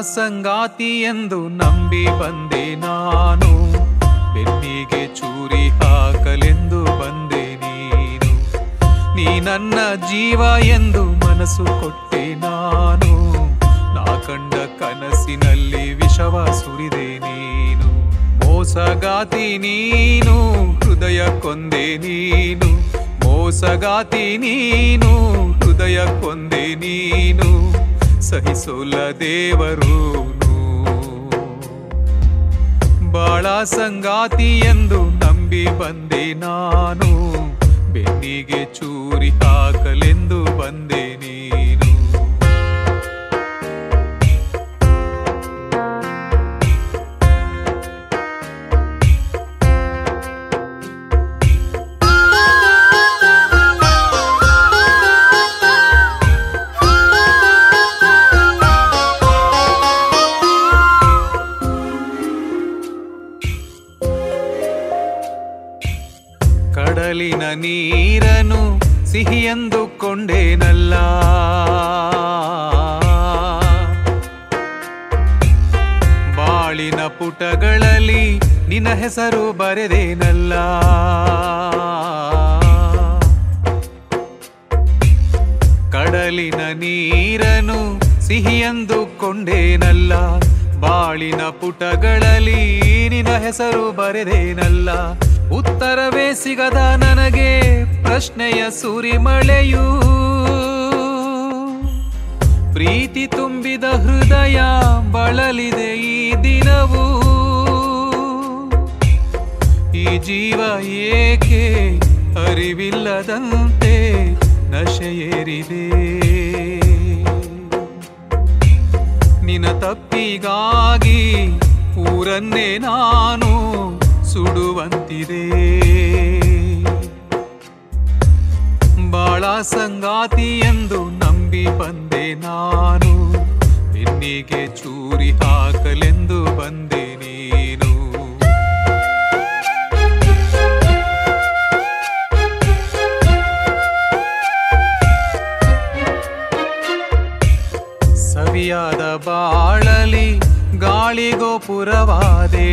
ಸಂಗಾತಿ ಎಂದು ನಂಬಿ ಬಂದೆ ನಾನು, ಬೆನ್ನಿಗೆ ಚೂರಿ ಹಾಕಲೆಂದು ಬಂದೆ ನೀನು. ನೀ ನನ್ನ ಜೀವ ಎಂದು ಮನಸ್ಸು ಕೊಟ್ಟೆ ನಾನು, ನಾ ಕಂಡ ಕನಸಿನಲ್ಲಿ ವಿಷವ ಸುರಿದೆ ನೀನು. ಮೋಸಗಾತಿ ನೀನು, ಹೃದಯ ಕೊಂದೆ ನೀನು. ಮೋಸಗಾತಿ ನೀನು, ಹೃದಯ ಕೊಂದೆ ನೀನು. ಸಹಿಸೋಲ್ಲ ದೇವರೂನು. ಬಾಳ ಸಂಗಾತಿ ಎಂದು ನಂಬಿ ಬಂದೆ ನಾನು, ಬೆನ್ನಿಗೆ ಚೂರಿ ಹಾಕಲೆಂದು ಬಂದೆ ನೀನು. ಕಡಲಿನ ನೀರನು ಸಿಹಿಯೆಂದು ಕೊಂಡೇನಲ್ಲ, ಬಾಳಿನ ಪುಟಗಳಲ್ಲಿ ನಿನ್ನ ಹೆಸರು ಬರೆದೇನಲ್ಲ. ಕಡಲಿನ ನೀರನು ಸಿಹಿಯೆಂದು ಕೊಂಡೇನಲ್ಲ, ಬಾಳಿನ ಪುಟಗಳಲ್ಲಿ ನಿನ್ನ ಹೆಸರು ಬರೆದೇನಲ್ಲ. ಉತ್ತರವೇ ಸಿಗದ ನನಗೆ ಪ್ರಶ್ನೆಯ ಸುರಿಮಳೆಯೂ, ಪ್ರೀತಿ ತುಂಬಿದ ಹೃದಯ ಬಳಲಿದೆ ಈ ದಿನವೂ. ಈ ಜೀವ ಏಕೆ ಅರಿವಿಲ್ಲದಂತೆ ನಶೆಯೇರಿದೆ, ನಿನ್ನ ತಪ್ಪಿಗಾಗಿ ಊರನ್ನೇ ನಾನು ಸುಡುವಂತಿದೆ. ಬಾಳ ಸಂಗಾತಿ ಎಂದು ನಂಬಿ ಬಂದೆ ನಾನು, ಬೆನ್ನಿಗೆ ಚೂರಿ ಹಾಕಲೆಂದು ಬಂದೆ ನೀನು. ಸವಿಯಾದ ಬಾಳಲಿ ಗಾಳಿಗೋಪುರವಾದೆ,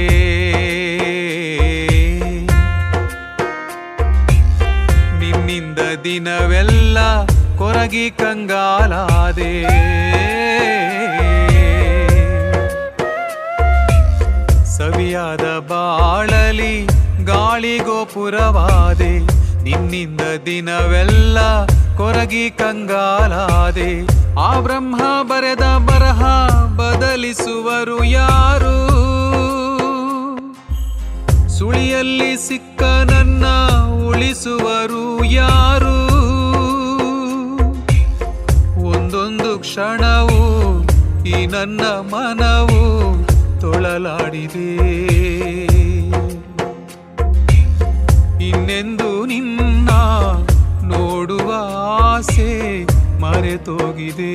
ನಿನ್ನಿಂದ ದಿನವೆಲ್ಲ ಕೊರಗಿ ಕಂಗಾಲಾದೆ. ಸವಿಯಾದ ಬಾಳಲಿ ಗಾಳಿಗೋಪುರವಾದೆ, ನಿನ್ನಿಂದ ದಿನವೆಲ್ಲ ಕೊರಗಿ ಕಂಗಾಲಾದೆ. ಆ ಬ್ರಹ್ಮ ಬರೆದ ಬರಹ ಬದಲಿಸುವರು ಯಾರು, ಸುಳಿಯಲ್ಲಿ ಸಿಕ್ಕ ನನ್ನ ಉಳಿಸುವರು ಯಾರು. ಒಂದೊಂದು ಕ್ಷಣವೂ ಈ ನನ್ನ ಮನವು ತೊಳಲಾಡಿದೆ, ಇನ್ನೆಂದು ನಿನ್ನ ನೋಡುವ ಆಸೆ ಮರೆತೋಗಿದೆ.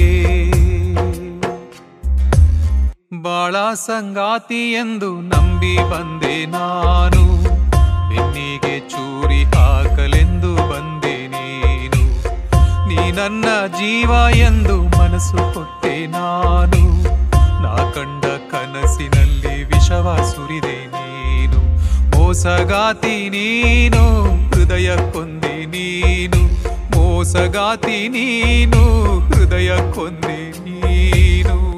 ಬಾಳ ಸಂಗಾತಿ ಎಂದು ನಂಬಿ ಬಂದೆ ನಾನು, ಬೆನ್ನಿಗೆ ಚೂರಿ ಹಾಕಲೆಂದು ಬಂದೆ ನೀನು. ನೀ ನನ್ನ ಜೀವ ಎಂದು ಮನಸ್ಸು ಕೊಟ್ಟೆ ನಾನು, ನಾ ಕಂಡ ಕನಸಿನಲ್ಲಿ ವಿಷವ ಸುರಿದೆ ನೀನು. ಮೋಸಗಾತಿ ನೀನು, ಹೃದಯ ಕೊಂದೆ ನೀನು. ಮೋಸಗಾತಿ ನೀನು, ಹೃದಯ ಕೊಂದೆ ನೀನು.